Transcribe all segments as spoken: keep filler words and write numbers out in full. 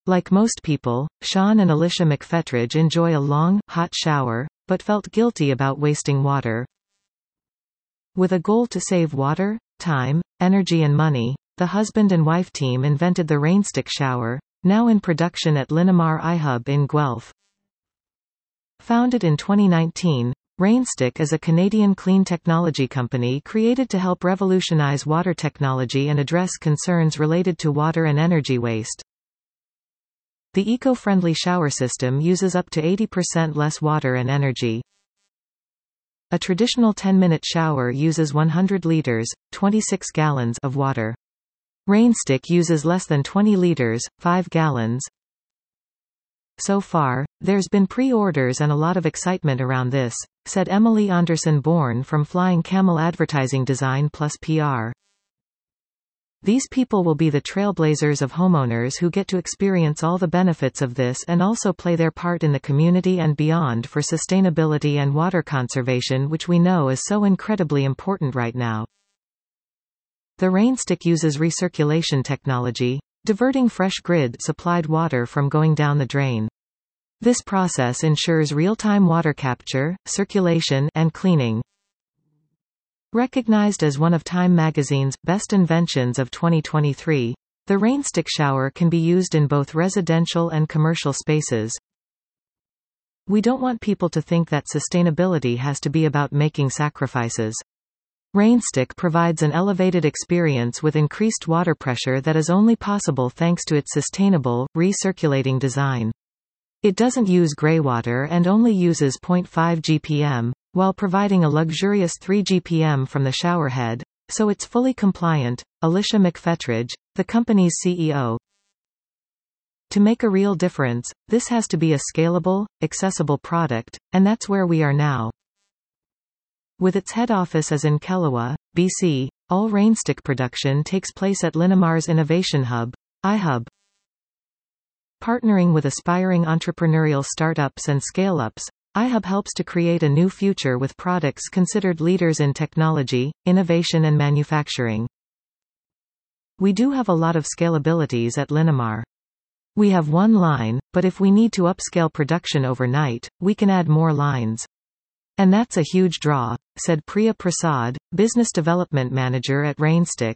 Like most people, Sean and Alicia McFetridge enjoy a long, hot shower, but felt guilty about wasting water. With a goal to save water, time, energy and money, the husband and wife team invented the Rainstick shower, now in production at Linamar iHub in Guelph. Founded in twenty nineteen, Rainstick is a Canadian clean technology company created to help revolutionize water technology and address concerns related to water and energy waste. The eco-friendly shower system uses up to eighty percent less water and energy. A traditional ten-minute shower uses one hundred liters, twenty-six gallons of water. Rainstick uses less than twenty liters, five gallons. So far, there's been pre-orders and a lot of excitement around this, said Emily Anderson-Bourne from Flying Camel Advertising Design Plus P R. These people will be the trailblazers of homeowners who get to experience all the benefits of this and also play their part in the community and beyond for sustainability and water conservation, which we know is so incredibly important right now. The Rainstick uses recirculation technology, diverting fresh grid-supplied water from going down the drain. This process ensures real-time water capture, circulation, and cleaning. Recognized as one of Time magazine's best inventions of twenty twenty-three, the Rainstick shower can be used in both residential and commercial spaces. We don't want people to think that sustainability has to be about making sacrifices. Rainstick provides an elevated experience with increased water pressure that is only possible thanks to its sustainable, recirculating design. It doesn't use greywater and only uses zero point five G P M, while providing a luxurious three G P M from the showerhead, so it's fully compliant. Alicia McFetridge, the company's C E O. To make a real difference, this has to be a scalable, accessible product, and that's where we are now. With its head office as in Kelowna, B C, all Rainstick production takes place at Linamar's Innovation Hub, iHub. Partnering with aspiring entrepreneurial startups and scale-ups, iHub helps to create a new future with products considered leaders in technology, innovation and manufacturing. We do have a lot of scalabilities at Linamar. We have one line, but if we need to upscale production overnight, we can add more lines. And that's a huge draw, said Priya Prasad, Business Development Manager at Rainstick.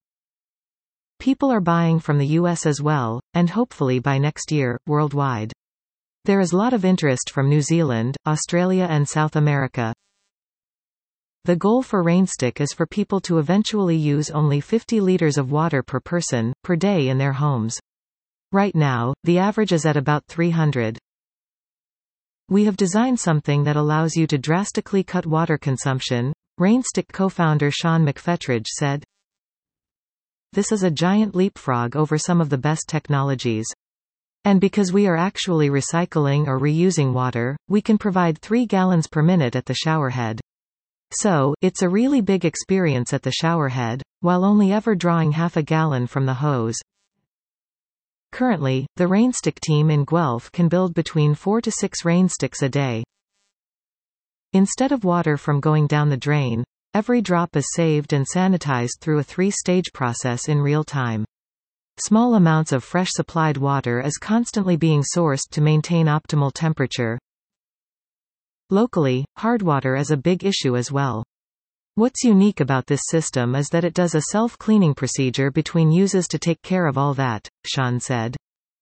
People are buying from the U S as well, and hopefully by next year, worldwide. There is a lot of interest from New Zealand, Australia and South America. The goal for Rainstick is for people to eventually use only fifty liters of water per person, per day in their homes. Right now, the average is at about three hundred. We have designed something that allows you to drastically cut water consumption, Rainstick co-founder Sean McFetridge said. This is a giant leapfrog over some of the best technologies. And because we are actually recycling or reusing water, we can provide three gallons per minute at the showerhead. So, it's a really big experience at the showerhead, while only ever drawing half a gallon from the hose. Currently, the Rainstick team in Guelph can build between four to six Rainsticks a day. Instead of water from going down the drain, every drop is saved and sanitized through a three-stage process in real time. Small amounts of fresh supplied water is constantly being sourced to maintain optimal temperature. Locally, hard water is a big issue as well. What's unique about this system is that it does a self-cleaning procedure between uses to take care of all that, Sean said.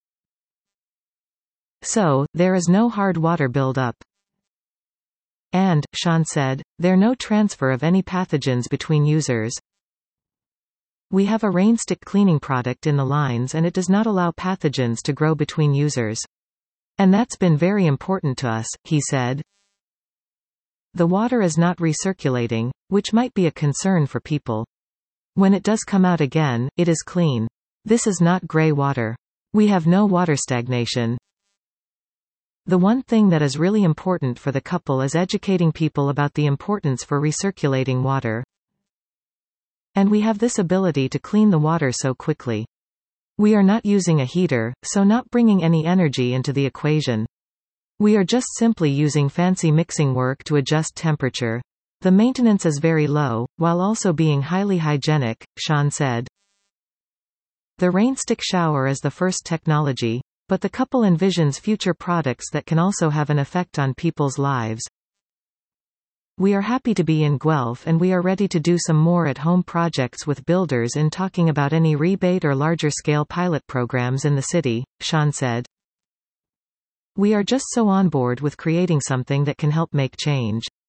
So, there is no hard water build-up. And, Sean said, there no transfer of any pathogens between users. We have a Rainstick cleaning product in the lines and it does not allow pathogens to grow between users. And that's been very important to us, he said. The water is not recirculating, which might be a concern for people. When it does come out again, it is clean. This is not grey water. We have no water stagnation. The one thing that is really important for the couple is educating people about the importance for recirculating water. And we have this ability to clean the water so quickly. We are not using a heater, so not bringing any energy into the equation. We are just simply using fancy mixing work to adjust temperature. The maintenance is very low, while also being highly hygienic, Sean said. The Rainstick shower is the first technology, but the couple envisions future products that can also have an effect on people's lives. We are happy to be in Guelph and we are ready to do some more at-home projects with builders in talking about any rebate or larger-scale pilot programs in the city, Sean said. We are just so on board with creating something that can help make change.